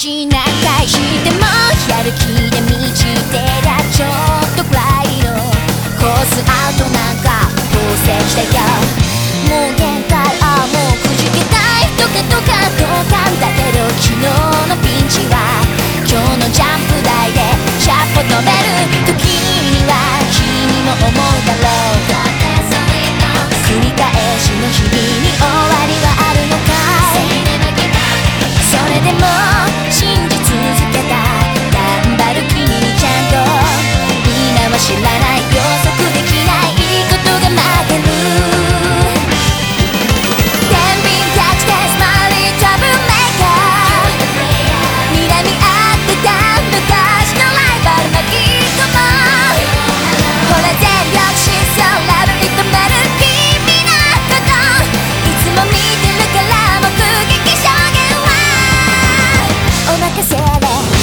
ち何回してもやる気で満ちてりゃちょっとくらいのコースアウトなんか当選したよ。もう限界、ああもうくじけたいとかとか同感だけど、昨日のピンチは今日のジャンプ台で100歩飛べる時には君も思うだろう。繰り返しの日々に終わりはあるのかい。それでも信じ続けた頑張る君にちゃんと今は知らない予測できないことが待ってる。天秤たちでスマイリートラブルメーカー、睨み合ってた昔のライバル巻き込もう。ほら全力疾走ラブリーとメル君のこといつも見てるから目撃証言はお任せで